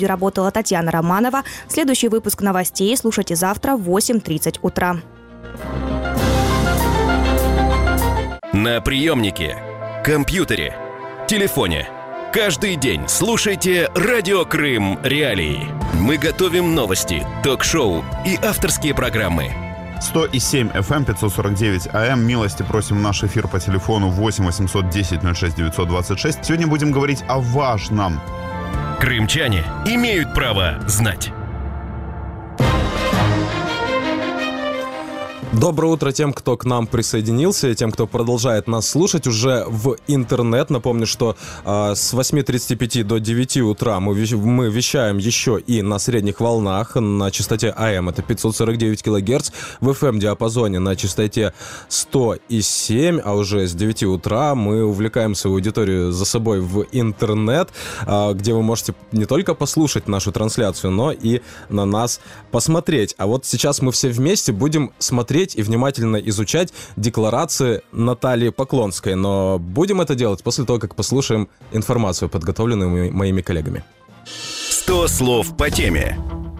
Работала Татьяна Романова. Следующий выпуск новостей слушайте завтра в 8:30 утра. На приемнике, компьютере, телефоне. Каждый день слушайте «Радио Крым. Реалии». Мы готовим новости, ток-шоу и авторские программы. 100,7 FM, 549 AM. Милости просим в наш эфир по телефону 8 810 06 926. Сегодня будем говорить о важном. Крымчане имеют право знать. Доброе утро тем, кто к нам присоединился, и тем, кто продолжает нас слушать уже в интернет. Напомню, что с 8:35 до 9 утра мы вещаем еще и на средних волнах на частоте АМ, это 549 кГц, в FM-диапазоне на частоте 100,7, а уже с 9 утра мы увлекаем свою аудиторию за собой в интернет, где вы можете не только послушать нашу трансляцию, но и на нас посмотреть. А вот сейчас мы все вместе будем смотреть и внимательно изучать декларации Натальи Поклонской. Но будем это делать после того, как послушаем информацию, подготовленную моими коллегами. 100 слов по теме.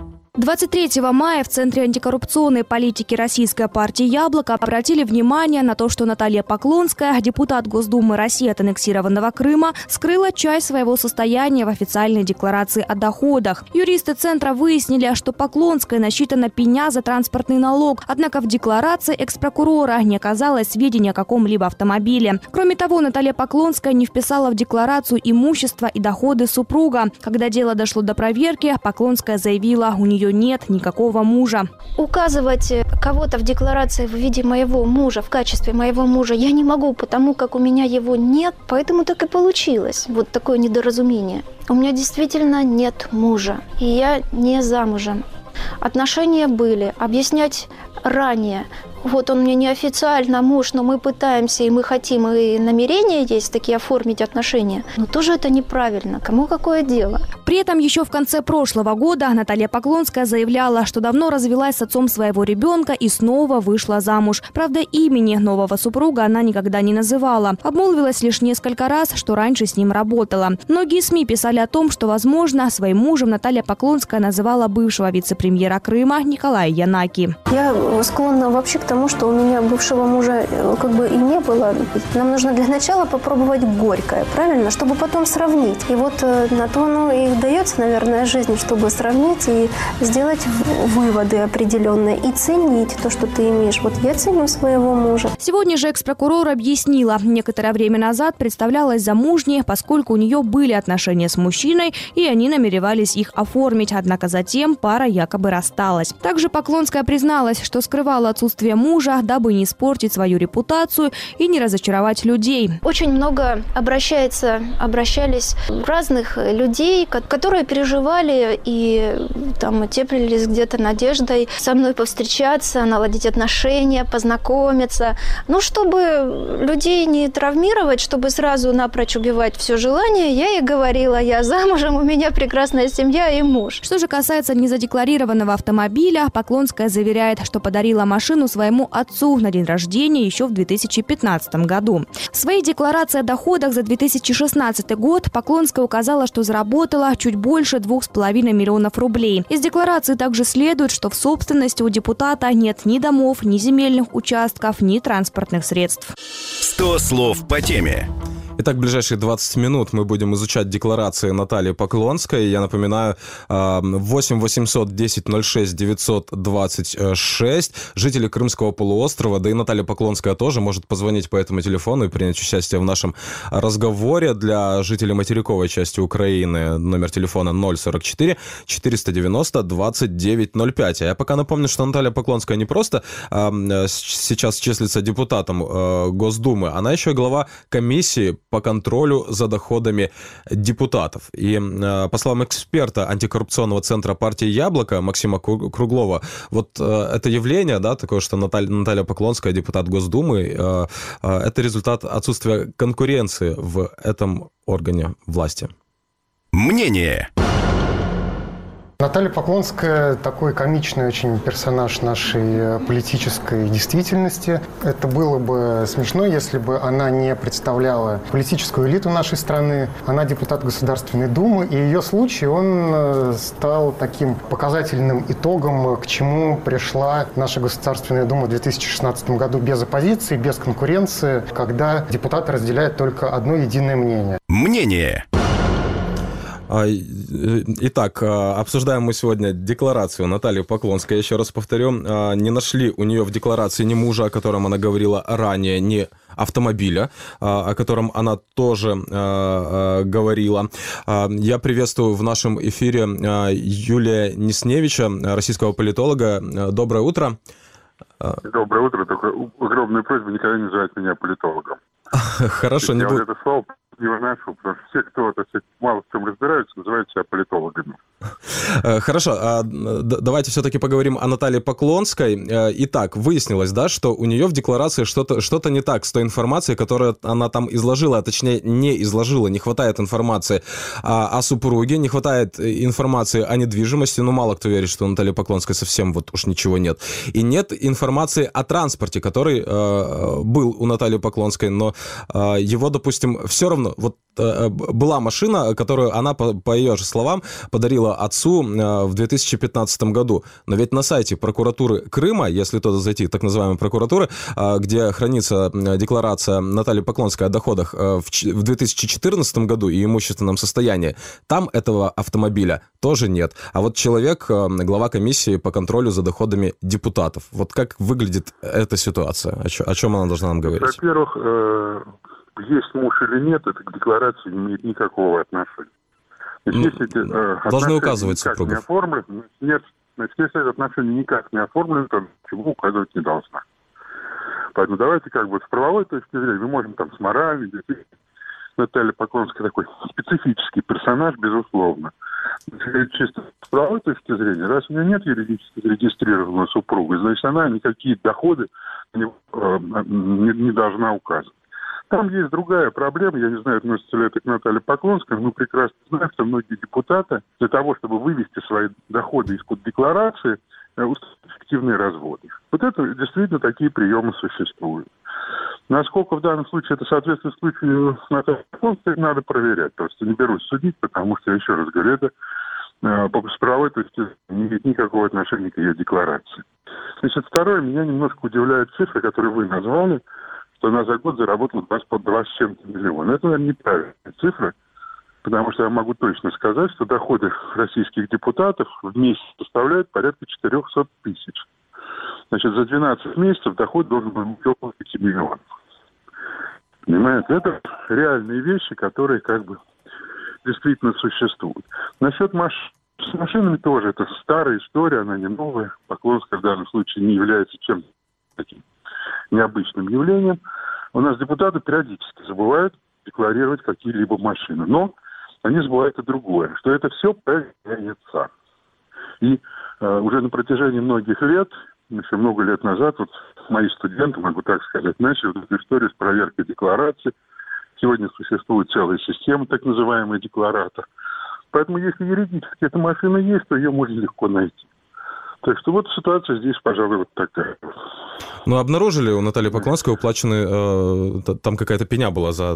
23 мая в Центре антикоррупционной политики Российской партии «Яблоко» обратили внимание на то, что Наталья Поклонская, депутат Госдумы России от аннексированного Крыма, скрыла часть своего состояния в официальной декларации о доходах. Юристы Центра выяснили, что Поклонской насчитана пеня за транспортный налог, однако в декларации экс-прокурора не оказалось сведения о каком-либо автомобиле. Кроме того, Наталья Поклонская не вписала в декларацию имущество и доходы супруга. Когда дело дошло до проверки, Поклонская заявила, у нее нет никакого мужа. Указывать кого-то в декларации в виде моего мужа, в качестве моего мужа, я не могу, потому как у меня его нет, поэтому так и получилось. Вот такое недоразумение. У меня действительно нет мужа, и я не замужем. Отношения были, объяснять ранее. Вот он мне неофициально муж, но мы пытаемся, и мы хотим, и намерения есть такие оформить отношения. Но тоже это неправильно. Кому какое дело? При этом еще в конце прошлого года Наталья Поклонская заявляла, что давно развелась с отцом своего ребенка и снова вышла замуж. Правда, имени нового супруга она никогда не называла. Обмолвилась лишь несколько раз, что раньше с ним работала. Многие СМИ писали о том, что, возможно, своим мужем Наталья Поклонская называла бывшего вице-премьера Крыма Николая Янаки. Я склонна вообще к тому, что у меня бывшего мужа как бы и не было. Нам нужно для начала попробовать горькое, правильно? Чтобы потом сравнить. И вот на то оно и дается, наверное, жизнь, чтобы сравнить и сделать выводы определенные и ценить то, что ты имеешь. Вот я ценю своего мужа. Сегодня же экс-прокурор объяснила, некоторое время назад представлялась замужней, поскольку у нее были отношения с мужчиной, и они намеревались их оформить. Однако затем пара якобы рассталась. Также Поклонская призналась, что скрывала отсутствие мужа, дабы не испортить свою репутацию и не разочаровать людей. Очень много обращались разных людей, которые переживали и там теплились где-то надеждой со мной повстречаться, наладить отношения, познакомиться. Ну, чтобы людей не травмировать, чтобы сразу напрочь убивать все желание, я ей говорила, я замужем, у меня прекрасная семья и муж. Что же касается незадекларированного автомобиля, Поклонская заверяет, что подарила машину своему отцу на день рождения еще в 2015 году. В своей декларации о доходах за 2016 год Поклонская указала, что заработала чуть больше 2,5 миллионов рублей. Из декларации также следует, что в собственности у депутата нет ни домов, ни земельных участков, ни транспортных средств. 100 слов по теме. Итак, в ближайшие 20 минут мы будем изучать декларации Натальи Поклонской. Я напоминаю, 8 800 10 06 926. Жители Крымского полуострова, да и Наталья Поклонская тоже может позвонить по этому телефону и принять участие в нашем разговоре. Для жителей материковой части Украины номер телефона 044 490 2905. А я пока напомню, что Наталья Поклонская не просто сейчас числится депутатом Госдумы, она еще и глава комиссии по контролю за доходами депутатов. И по словам эксперта антикоррупционного центра партии «Яблоко» Максима Круглова, вот это явление, да, такое, что Наталья Поклонская, депутат Госдумы, это результат отсутствия конкуренции в этом органе власти. Мнение. Наталья Поклонская – такой комичный очень персонаж нашей политической действительности. Это было бы смешно, если бы она не представляла политическую элиту нашей страны. Она депутат Государственной Думы, и ее случай, он стал таким показательным итогом, к чему пришла наша Государственная Дума в 2016 году без оппозиции, без конкуренции, когда депутаты разделяют только одно единое мнение. Мнение. Итак, обсуждаем мы сегодня декларацию Натальи Поклонской. Еще раз повторю, не нашли у нее в декларации ни мужа, о котором она говорила ранее, ни автомобиля, о котором она тоже говорила. Я приветствую в нашем эфире Юлия Несневича, российского политолога. Доброе утро. Доброе утро. Только огромная просьба никогда не называть меня политологом. Хорошо, не буду. Это слово не выношу, потому что все, кто мало в чем разбираются, называют себя политологами. Хорошо, давайте все-таки поговорим о Наталье Поклонской. Итак, выяснилось, да, что у нее в декларации что-то не так с той информацией, которую она там изложила, а точнее не изложила. Не хватает информации о супруге, не хватает информации о недвижимости. Ну, мало кто верит, что у Натальи Поклонской совсем вот уж ничего нет. И нет информации о транспорте, который был у Натальи Поклонской, но его, допустим, все равно... Вот была машина, которую она, по ее же словам, подарила отцу в 2015 году. Но ведь на сайте прокуратуры Крыма, если туда зайти, так называемой прокуратуры, где хранится декларация Натальи Поклонской о доходах в 2014 году и имущественном состоянии, там этого автомобиля тоже нет. А вот человек, глава комиссии по контролю за доходами депутатов. Вот как выглядит эта ситуация? О чем она должна нам говорить? Во-первых, есть муж или нет, это к декларации не имеет никакого отношения. Значит, если эти должны указывать супругов. Не оформлены, нет, значит, если это отношение никак не оформлено, то ничего указывать не должна. Поэтому давайте с правовой точки зрения, мы можем с моральной, Наталья Поклонская такой специфический персонаж, безусловно. Чисто с правовой точки зрения, раз у нее нет юридически зарегистрированного супруга, значит, она никакие доходы не должна указывать. Там есть другая проблема, я не знаю, относится ли это к Наталье Поклонской, но прекрасно знаю, что многие депутаты для того, чтобы вывести свои доходы из-под декларации, устраивают фиктивные разводы. Вот это действительно такие приемы существуют. Насколько в данном случае это соответствует случаю с Натальей Поклонской, надо проверять. Просто не берусь судить, потому что, еще раз говорю, это с правовой точки зрения не имеет никакого отношения к ее декларации. Значит, второе, меня немножко удивляет цифра, которую вы назвали, что она за год заработала 20 с чем-то миллиона. Это, наверное, неправильная цифра, потому что я могу точно сказать, что доходы российских депутатов в месяц составляют порядка 400 тысяч. Значит, за 12 месяцев доход должен быть около 5 миллионов. Понимаете? Это реальные вещи, которые действительно существуют. Насчет с машинами тоже. Это старая история, она не новая. Поклонская в данном случае не является чем-то таким необычным явлением. У нас депутаты периодически забывают декларировать какие-либо машины. Но они забывают и другое, что это все проект отца. И уже на протяжении многих лет, еще много лет назад, мои студенты, могу так сказать, начали эту историю с проверкой декларации. Сегодня существует целая система, так называемый декларатор. Поэтому если юридически эта машина есть, то ее можно легко найти. Так что ситуация здесь, пожалуй, такая. Ну, обнаружили у Натальи Поклонской уплаченный, там какая-то пеня была за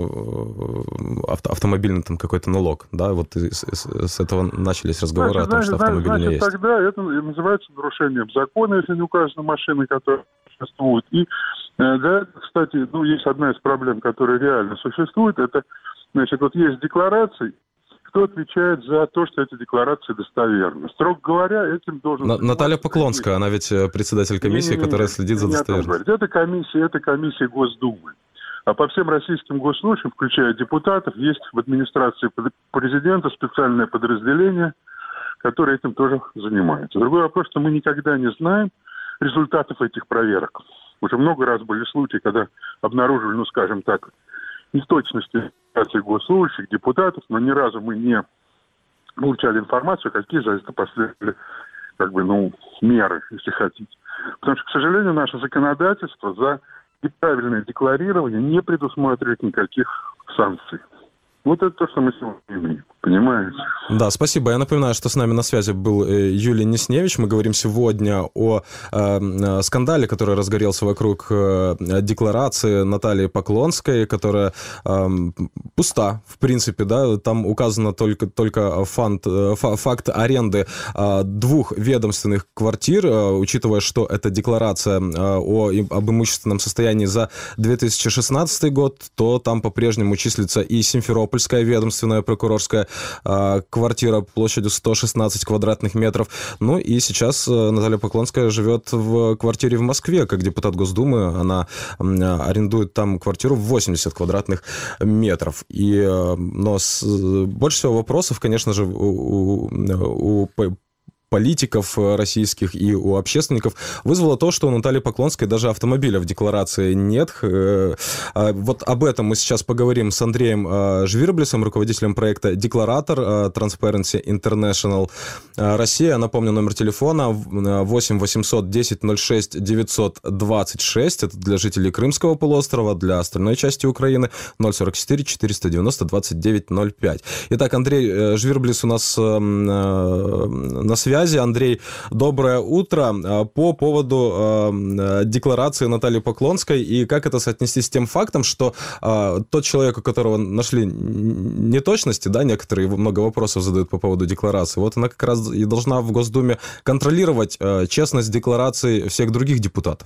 автомобильный какой-то налог, да? Вот с этого начались разговоры о том, что автомобиль не есть. Тогда это называется нарушением закона, если не указаны машины, которые существуют. И для этого, кстати, есть одна из проблем, которая реально существует, это, есть декларации. Кто отвечает за то, что эти декларации достоверны? Строго говоря, этим должен... Наталья Поклонская, она ведь председатель комиссии, которая следит за достоверностью. Это комиссия Госдумы. А по всем российским госслужащим, включая депутатов, есть в администрации президента специальное подразделение, которое этим тоже занимается. Другой вопрос, что мы никогда не знаем результатов этих проверок. Уже много раз были случаи, когда обнаружили, неточности госслужащих, депутатов, но ни разу мы не получали информацию, какие за это последовали, меры, если хотите. Потому что, к сожалению, наше законодательство за неправильное декларирование не предусматривает никаких санкций. Вот это то, что мы сегодня имеем, понимаете? Да, спасибо. Я напоминаю, что с нами на связи был Юлий Несневич. Мы говорим сегодня о скандале, который разгорелся вокруг декларации Натальи Поклонской, которая пуста, в принципе, да, там указано только факт аренды 2 ведомственных квартир, учитывая, что это декларация об имущественном состоянии за 2016 год, то там по-прежнему числится и Симферопольская ведомственная прокурорская квартира площадью 116 квадратных метров. Ну и сейчас Наталья Поклонская живет в квартире в Москве. Как депутат Госдумы она арендует там квартиру в 80 квадратных метров. Но больше всего вопросов, конечно же, у политиков российских и у общественников вызвало то, что у Натальи Поклонской даже автомобиля в декларации нет. Вот об этом мы сейчас поговорим с Андреем Жвирблисом, руководителем проекта «Декларатор» Transparency International Россия. Напомню, номер телефона 8 800 10 06 926. Это для жителей Крымского полуострова, для остальной части Украины 044 490 29 05. Итак, Андрей Жвирблис у нас на связи. Андрей, доброе утро. По поводу декларации Натальи Поклонской и как это соотнести с тем фактом, что тот человек, у которого нашли неточности, да, некоторые много вопросов задают по поводу декларации, вот она как раз и должна в Госдуме контролировать честность деклараций всех других депутатов.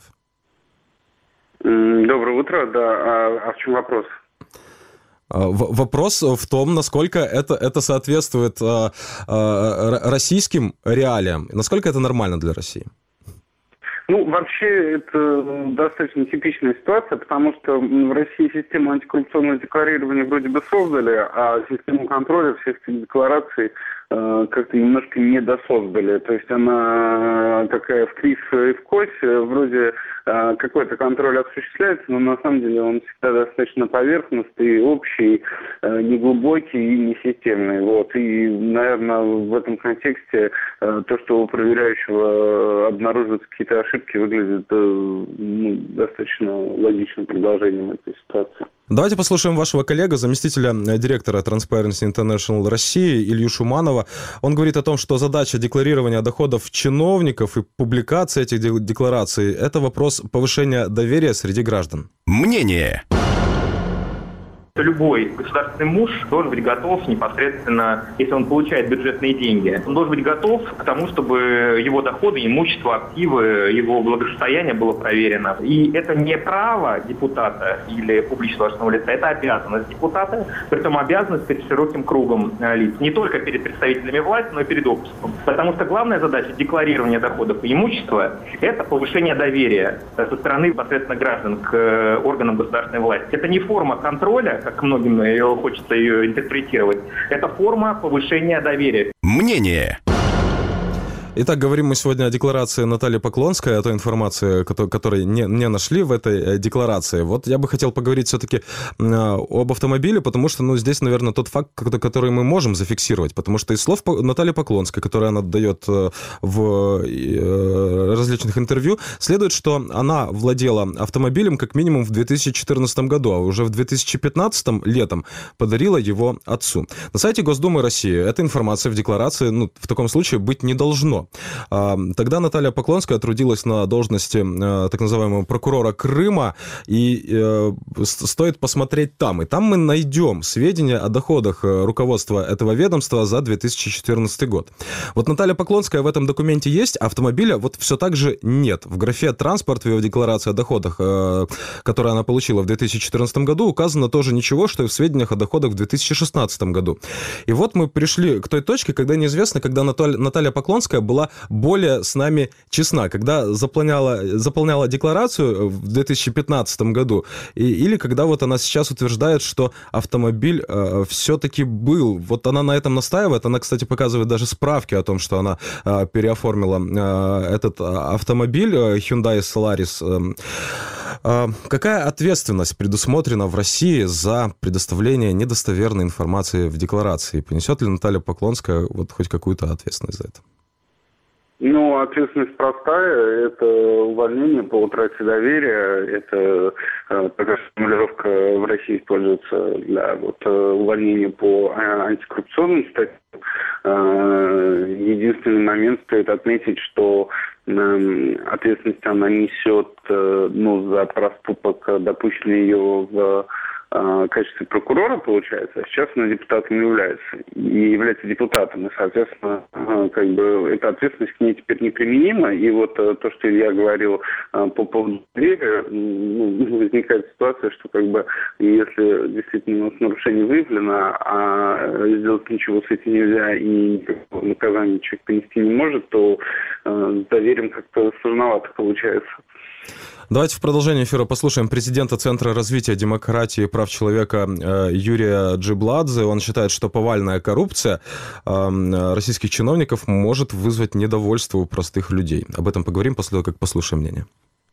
Доброе утро, да. А в чем вопрос? Вопрос в том, насколько это соответствует российским реалиям, насколько это нормально для России. Ну, вообще, это достаточно типичная ситуация, потому что в России систему антикоррупционного декларирования вроде бы создали, а систему контроля всех этих деклараций как-то немножко недосоздали. То есть она такая в кривь и в кось, вроде какой-то контроль осуществляется, но на самом деле он всегда достаточно поверхностный, общий, неглубокий и несистемный. Вот. И, наверное, в этом контексте то, что у проверяющего обнаруживаются какие-то ошибки, выглядит достаточно логичным продолжением этой ситуации. Давайте послушаем вашего коллегу, заместителя директора Transparency International России Илью Шуманова. Он говорит о том, что задача декларирования доходов чиновников и публикации этих деклараций – это вопрос повышения доверия среди граждан. Мнение. Любой государственный муж должен быть готов непосредственно, если он получает бюджетные деньги, он должен быть готов к тому, чтобы его доходы, имущество, активы, его благосостояние было проверено. И это не право депутата или публичного должностного лица, это обязанность депутата, притом обязанность перед широким кругом лиц. Не только перед представителями власти, но и перед обществом. Потому что главная задача декларирования доходов и имущества – это повышение доверия со стороны непосредственно граждан к органам государственной власти. Это не форма контроля, как многим хочется ее интерпретировать. Это форма повышения доверия. Мнение. Итак, говорим мы сегодня о декларации Натальи Поклонской, о той информации, которую не нашли в этой декларации. Вот я бы хотел поговорить все-таки об автомобиле, потому что, здесь, наверное, тот факт, который мы можем зафиксировать, потому что из слов Натальи Поклонской, которые она дает в различных интервью, следует, что она владела автомобилем как минимум в 2014 году, а уже в 2015 летом подарила его отцу. На сайте Госдумы России эта информация в декларации, в таком случае быть не должно. Тогда Наталья Поклонская трудилась на должности так называемого прокурора Крыма, и стоит посмотреть там. И там мы найдем сведения о доходах руководства этого ведомства за 2014 год. Вот Наталья Поклонская в этом документе есть, а автомобиля вот все так же нет. В графе «Транспорт» в ее декларации о доходах, которые она получила в 2014 году, указано тоже ничего, что и в сведениях о доходах в 2016 году. И вот мы пришли к той точке, когда неизвестно, когда Наталья Поклонская была более с нами честна, когда заполняла декларацию в 2015 году, или когда вот она сейчас утверждает, что автомобиль все-таки был. Вот она на этом настаивает. Она, кстати, показывает даже справки о том, что она переоформила этот автомобиль Hyundai Solaris. Какая ответственность предусмотрена в России за предоставление недостоверной информации в декларации? Понесет ли Наталья Поклонская вот хоть какую-то ответственность за это? Ну, ответственность простая. Это увольнение по утрате доверия. Это такая формулировка в России используется для увольнения по антикоррупционным статьям. Единственный момент, стоит отметить, что ответственность она несет за проступок, допущенный ее в качестве прокурора, получается, а сейчас она депутатом является депутатом, и, соответственно, эта ответственность к ней теперь неприменима, и то, что я говорил по поводу доверия, возникает ситуация, что если действительно нарушение выявлено, а сделать ничего с этим нельзя и никакого наказания человек понести не может, то с доверием как-то сложновато получается. Давайте в продолжение эфира послушаем президента Центра развития демократии и прав человека Юрия Джибладзе. Он считает, что повальная коррупция российских чиновников может вызвать недовольство у простых людей. Об этом поговорим после того, как послушаем мнение.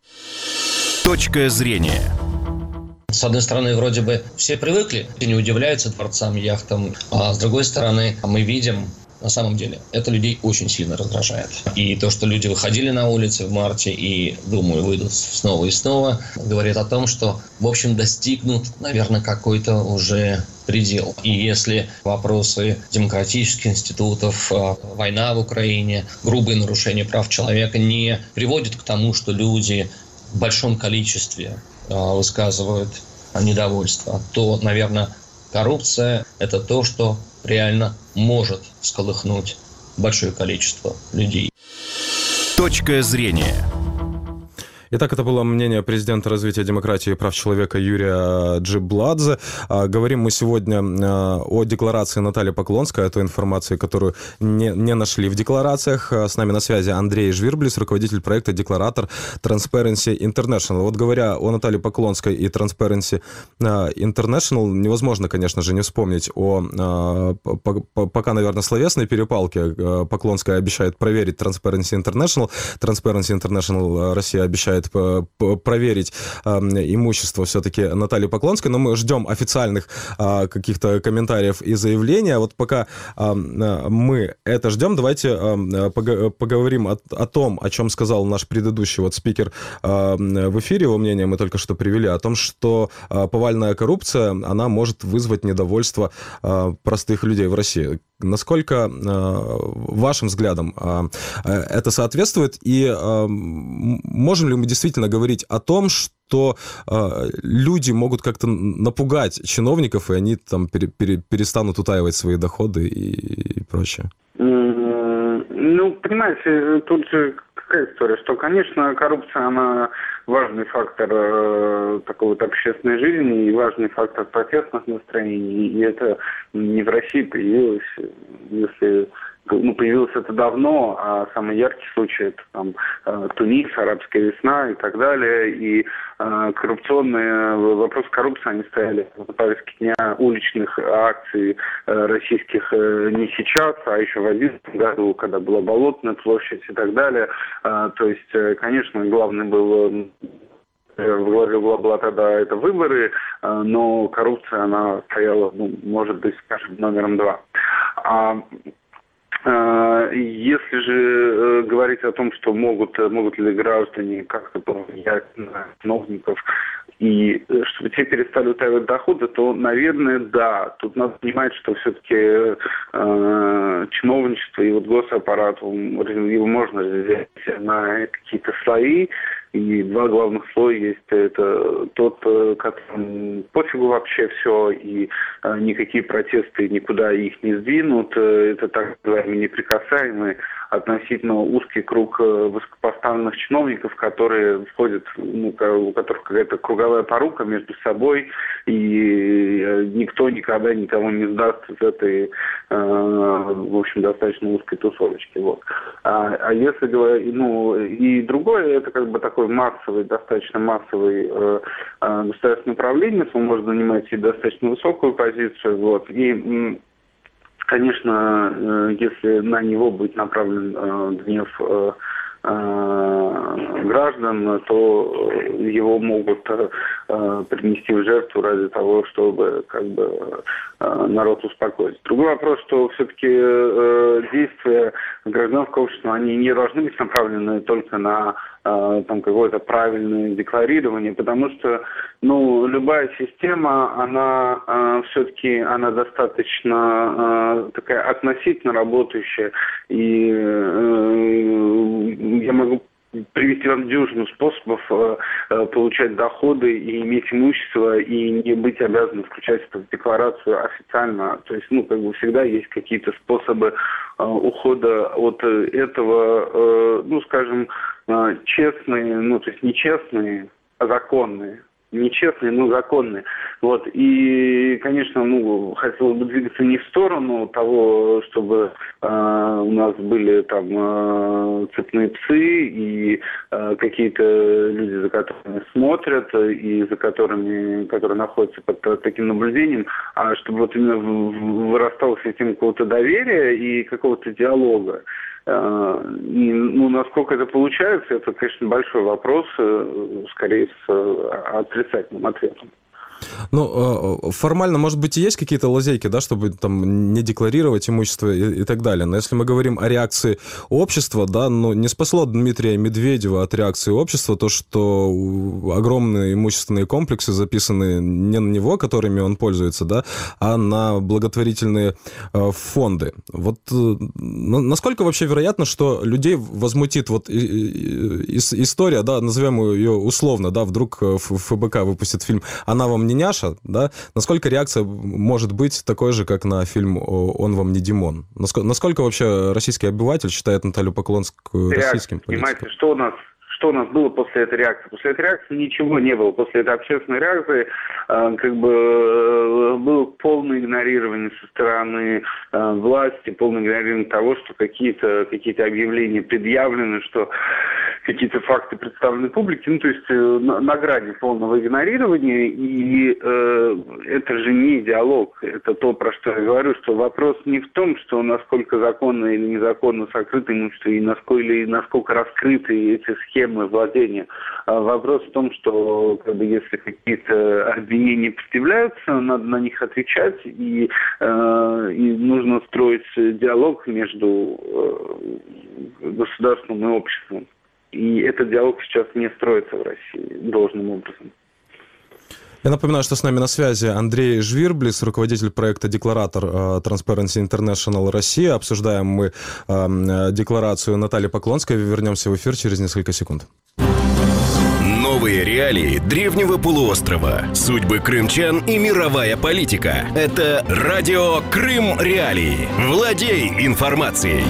Точка зрения. С одной стороны, вроде бы все привыкли и не удивляются дворцам, яхтам, а с другой стороны, мы видим, на самом деле, это людей очень сильно раздражает. И то, что люди выходили на улицы в марте и, думаю, выйдут снова и снова, говорит о том, что, в общем, достигнут, наверное, какой-то уже предел. И если вопросы демократических институтов, война в Украине, грубые нарушения прав человека не приводят к тому, что люди в большом количестве высказывают недовольство, то, наверное, коррупция – это то, что реально может всколыхнуть большое количество людей. Точка зрения. Итак, это было мнение президента развития демократии и прав человека Юрия Джибладзе. Говорим мы сегодня о декларации Натальи Поклонской, о той информации, которую не нашли в декларациях. С нами на связи Андрей Жвирблис, руководитель проекта «Декларатор Transparency International». Вот говоря о Наталье Поклонской и Transparency International, невозможно, конечно же, не вспомнить о пока, наверное, словесной перепалке. Поклонская обещает проверить Transparency International. Transparency International Россия обещает проверить имущество все-таки Натальи Поклонской, но мы ждем официальных каких-то комментариев и заявлений. Вот пока мы это ждем, давайте поговорим о том, о чем сказал наш предыдущий спикер в эфире, его мнение мы только что привели, о том, что повальная коррупция, она может вызвать недовольство простых людей в России. Насколько, вашим взглядом, это соответствует? И можем ли мы действительно говорить о том, что люди могут как-то напугать чиновников, и они там перестанут утаивать свои доходы и прочее? Понимаете, тут же какая история, что, конечно, коррупция, она важный фактор такой общественной жизни и важный фактор протестных настроений. И это не в России появилось, появилось это давно, а самый яркий случай это Тунис, арабская весна и так далее. И коррупционные вопросы коррупции, они стояли на повестке дня уличных акций российских не сейчас, а еще в 2011 году, когда была Болотная площадь и так далее. То есть, конечно, главный был... В главе угла была тогда это выборы, но коррупция, она стояла, может быть, скажем, номером 2. Если же говорить о том, что могут ли граждане как-то повлиять на чиновников и чтобы те перестали утаивать доходы, то, наверное, да. Тут надо понимать, что все-таки чиновничество и госаппарат, его можно разделить на какие-то слои. И два главных слоя есть. Это тот, которому пофигу вообще все, и никакие протесты никуда их не сдвинут. Это так называемые неприкасаемые, относительно узкий круг высокопоставленных чиновников, которые входят, у которых какая-то круговая порука между собой, и никто никогда никого не сдаст из этой, в общем, достаточно узкой тусовочки. А если говорить, и другое, это такой достаточно массовый государственный управленец, он может занимать и достаточно высокую позицию, и конечно, если на него будет направлен гнев граждан, то его могут принести в жертву ради того, чтобы народ успокоить. Другой вопрос, что все-таки действия гражданского общества, они не должны быть направлены только на какое-то правильное декларирование, потому что любая система, она все-таки она достаточно такая относительно работающая, и я могу привести вам дюжину способов получать доходы и иметь имущество, и не быть обязанным включать это в декларацию официально. То есть, всегда есть какие-то способы ухода от этого, честные, то есть не честные, а законные. Нечестные, но законные. И, конечно, хотелось бы двигаться не в сторону того, чтобы у нас были цепные псы и какие-то люди, за которыми смотрят и которые находятся под таким наблюдением, а чтобы именно вырастала система какого-то доверия и какого-то диалога. И, насколько это получается, это, конечно, большой вопрос, скорее с отрицательным ответом. Формально, может быть, и есть какие-то лазейки, да, чтобы не декларировать имущество и так далее. Но если мы говорим о реакции общества, да, не спасло Дмитрия Медведева от реакции общества то, что огромные имущественные комплексы записаны не на него, которыми он пользуется, да, а на благотворительные фонды. Насколько вообще вероятно, что людей возмутит история, да, назовем ее условно, да, вдруг ФБК выпустит фильм «Она вам не няша», да? Насколько реакция может быть такой же, как на фильм «Он вам не Димон»? Насколько вообще российский обыватель считает Наталью Поклонскую российским политиком? Понимаете, что у нас было после этой реакции? После этой реакции ничего не было. После этой общественной реакции было полное игнорирование со стороны власти, полное игнорирование того, что какие-то объявления предъявлены, что какие-то факты представлены публике, то есть на грани полного игнорирования, и это же не диалог, это то, про что я говорю, что вопрос не в том, что насколько законно или незаконно сокрыто имущество, и насколько раскрыты эти схемы владения. Вопрос в том, что если какие-то обвинения предъявляются, надо на них отвечать, и нужно строить диалог между государством и обществом. И этот диалог сейчас не строится в России должным образом. Я напоминаю, что с нами на связи Андрей Жвирблис, руководитель проекта «Декларатор» Transparency International Россия. Обсуждаем мы декларацию Натальи Поклонской. Вернемся в эфир через несколько секунд. Новые реалии древнего полуострова, судьбы крымчан и мировая политика. Это радио Крым Реалии. Владей информацией.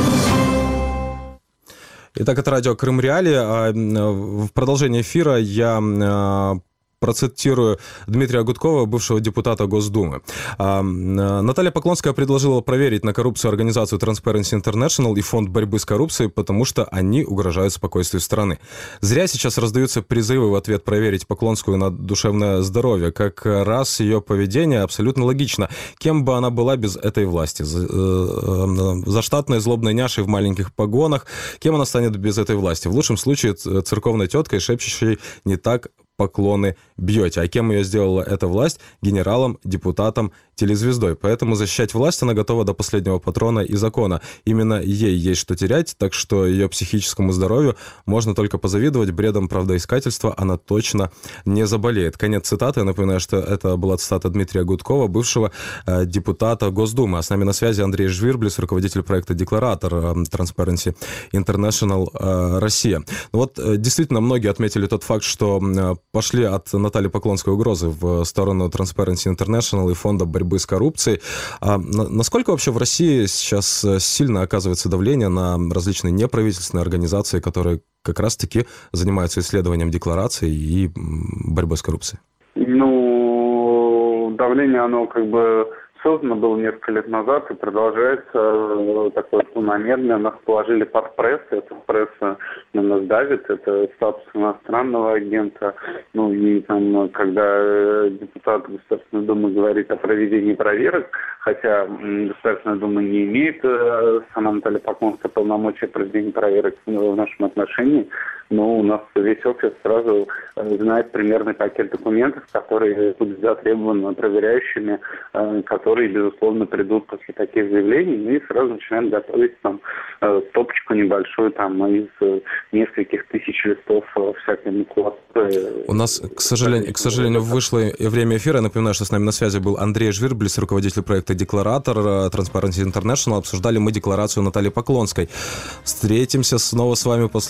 Итак, это радио Крым Реалии. В продолжении эфира я процитирую Дмитрия Гудкова, бывшего депутата Госдумы. Наталья Поклонская предложила проверить на коррупцию организацию Transparency International и фонд борьбы с коррупцией, потому что они угрожают спокойствию страны. Зря сейчас раздаются призывы в ответ проверить Поклонскую на душевное здоровье. Как раз ее поведение абсолютно логично. Кем бы она была без этой власти? Заштатной злобной няшей в маленьких погонах. Кем она станет без этой власти? В лучшем случае церковной теткой, шепчущей «не так поклоны бьете». А кем ее сделала эта власть? Генералом, депутатом, телезвездой. Поэтому защищать власть она готова до последнего патрона и закона. Именно ей есть что терять, так что ее психическому здоровью можно только позавидовать. Бредом правдоискательства она точно не заболеет. Конец цитаты. Я напоминаю, что это была цитата Дмитрия Гудкова, бывшего депутата Госдумы. А с нами на связи Андрей Жвирблис, руководитель проекта «Декларатор» Transparency International Россия. Действительно, многие отметили тот факт, что пошли от Натальи Поклонской угрозы в сторону Transparency International и фонда борьбы с коррупцией. Насколько вообще в России сейчас сильно оказывается давление на различные неправительственные организации, которые как раз-таки занимаются исследованием деклараций и борьбой с коррупцией? Давление, оно создано было несколько лет назад и продолжается такое планомерное. Нас положили под пресс, эта пресса на нас давит, это статус иностранного агента. Когда депутат Государственной Думы говорит о проведении проверок, хотя Государственная Дума не имеет, сама Наталья Поклонская, полномочия проведения проверок в нашем отношении, но у нас весь офис сразу знает примерный пакет документов, которые будут затребованы проверяющими, которые, безусловно, придут после таких заявлений, и сразу начинаем готовить там стопочку небольшую там из нескольких тысяч листов всякой макулатуры. У нас, к сожалению, вышло время эфира. Я напоминаю, что с нами на связи был Андрей Жвирблис, руководитель проекта «Декларатор», Transparency International. Обсуждали мы декларацию Натальи Поклонской. Встретимся снова с вами после